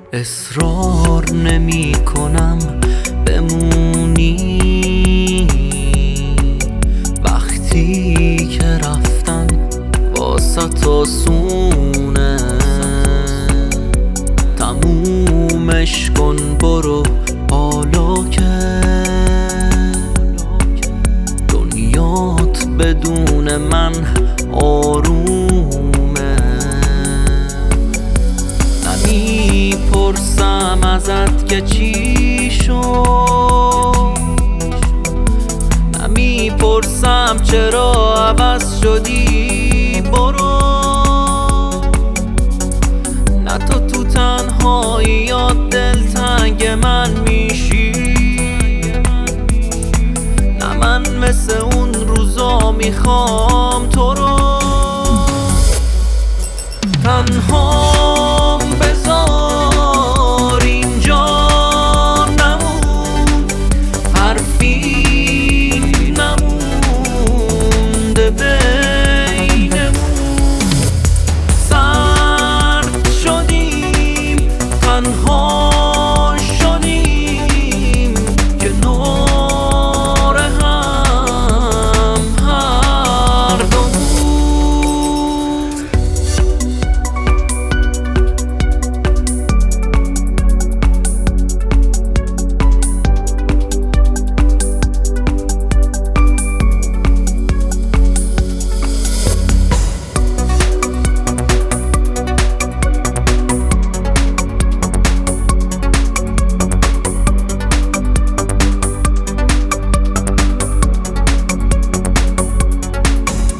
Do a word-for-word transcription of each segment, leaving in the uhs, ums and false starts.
اصرار نمی کنم بمونی وقتی که رفتن واسه آسونه، تمومش کن برو حالا که دنیات بدون من آرومه. نمیپرسم ازت که چی شد، نمیپرسم چرا عوض شدی، برو نه تو تو تنهاییات دلتنگ من میشی، نه من مثل اون روزا میخوام تو رو تنهام بذار اینجا نمون، حرفی نمونده بینمون، سرد شدیم تنها شدیم کنار هم هر دومون.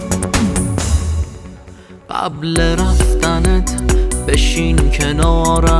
قبل رفتنت بشین کنارم